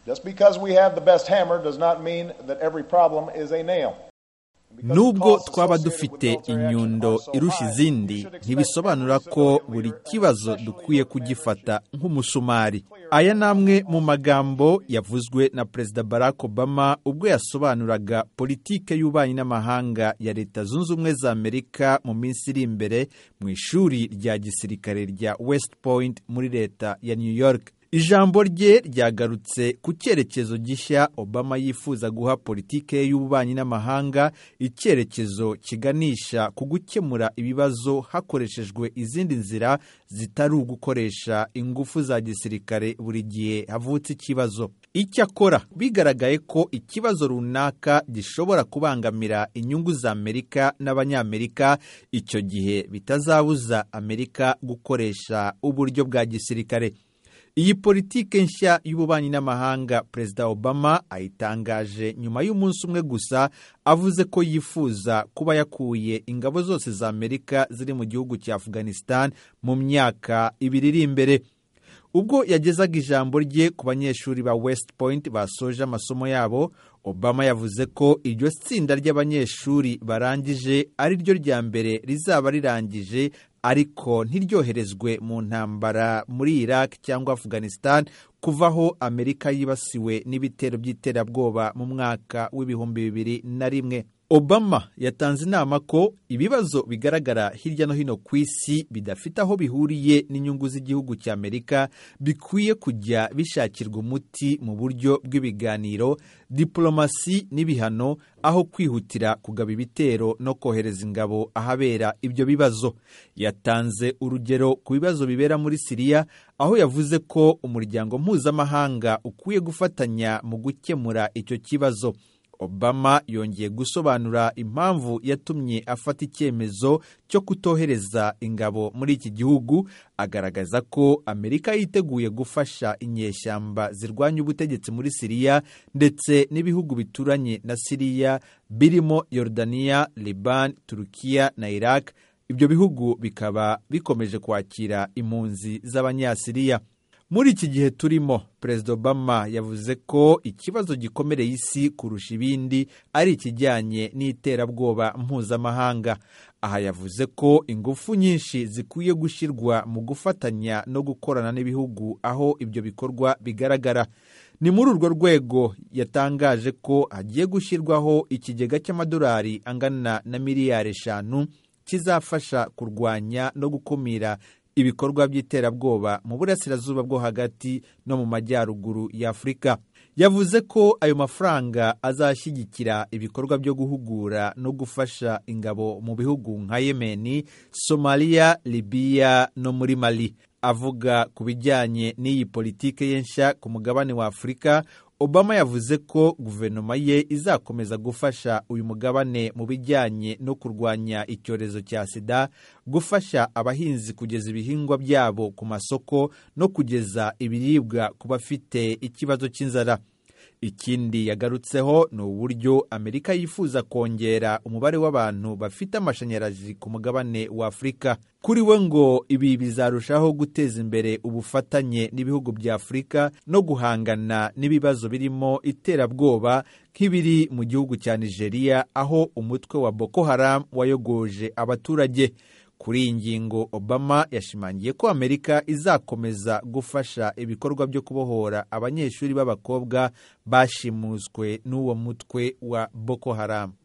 Just because we have the best hammer does not mean that every problem is a nail. Nubwo twaba dufite inyundo irusha izindi, ntibisobanura ko buri kibazo dukwiye kugifata nk'umusumari. Aya namwe mu magambo yavuzwe na Perezida Barack Obama ubwo yasobanuraga politike y'ububanyi n'amahanga ya Leta Zunze Ubumwe za Amerika mu minsi iri imbere mu ishuri rya gisirikare rya West Point muri leta ya New York. Ijambo rye ryagarutse ku cyerekezo gishya Obama yifuza guha politike y'ububanyi n'amahanga, icyerekezo kiganisha ku gukemura ibibazo hakoreshejwe izindi nzira zitari ugukoresha ingufu za gisirikare buri gihe havutse ikibazo. Icyakora bigaragaye ko ikibazo runaka gishobora kubangamira inyungu za Amerika n'abanyamerika, icyo gihe bitazabuza Amerika gukoresha uburyo bwa gisirikare. Iyi politike nshya y'ububanyi n'amahanga Perezida Obama ayitangaje nyuma y'umunsi umwe gusa avuze ko yifuza kuba yakuye ingabo zose za Amerika ziri mu gihugu cya Afghanistan mu myaka 2 iri imbere. Ubwo yagezaga ijambo rye ku banyeshuri ba West Point basoje amasomo yabo, Obama yavuze ko iryo tsinda ry'abanyeshuri barangije ari ryo rya mbere rizaba rirangije ariko ntiryoherezwe mu ntambara muri Iraq cyangwa Afghanistan kuvaho Amerika yibasiwe n'ibitero by'iterabwoba mu mwaka w'2001. Obama yatanze inama ko ibibazo bigaragara hirya no hino ku isi bidafite aho bihuriye n'inyungu z'igihugu cya Amerika bikwiye kujya bishakirwa umuti mu buryo bw'ibiganiro, diplomasi n'ibihano, aho kwihutira kugaba ibitero no kohereza ingabo ahabera ibyo bibazo. Yatanze urugero ku bibazo bibera muri Syria, aho yavuze ko umuryango mpuzamahanga ukwiye gufatanya mu gukemura icyo kibazo. Obama yongeye gusobanura impamvu yatumye afata icyemezo cyo kutohereza ingabo muri iki gihugu, agaragaza ko Amerika yiteguye gufasha inyeshyamba zirwanya ubutegetsi muri Syria ndetse n'ibihugu bituranye na Syria birimo Yordania, Liban, Turukiya na Iraq. Ibyo bihugu bikaba bikomeje kwakira impunzi z'abanyasiriya. Muri iki gihe turimo, Perezida Obama yavuze ko ikibazo gikomereye isi kurusha ibindi ari ikijyanye n'iterabwoba mpuzamahanga. Aha yavuze ko ingufu nyinshi zikwiye gushyirwa mu gufatanya no gukorana n'ibihugu aho ibyo bikorwa bigaragara. Ni muri urwo rwego yatangaje ko hagiye gushyirwaho ikigega cy'amadolari angana na miliyari 5 kizafasha kurwanya no gukumira ibikorwa by'iterabwoba mu burasirazuba bwo hagati no mu majyaruguru ya Afurika. Yavuze ko ayo mafaranga azashyigikira ibikorwa byo guhugura no gufasha ingabo mu bihugu nka Yemen, Somalia, Libya no muri Mali. Avuga ku bijyanye n'iyi politike yenshya ku mugabane wa Afurika, Obama yavuze ko guverinoma ye izakomeza gufasha uyu mugabane mu bijyanye no kurwanya icyorezo cya sida, gufasha abahinzi kugeza ibihingwa byabo ku masoko no kugeza ibiribwa ku bafite ikibazo cy'inzara. Ikindi yagarutseho ni uburyo Amerika yifuza kongera umubare w'abantu bafite amashanyarazi ku mugabane wa Afurika. Kuri we ngo ibi bizarushaho guteza imbere ubufatanye n'ibihugu bya Afurika no guhangana n'ibibazo birimo iterabwoba nk'ibiri mu gihugu cya Nigeria, aho umutwe wa Boko Haram wayogoje abaturage. Kuri iyi ngingo, Obama yashimangiye ko Amerika izakomeza gufasha ibikorwa byo kubohora abanyeshuri b'abakobwa bashimuswe n'uwo mutwe wa Boko Haram.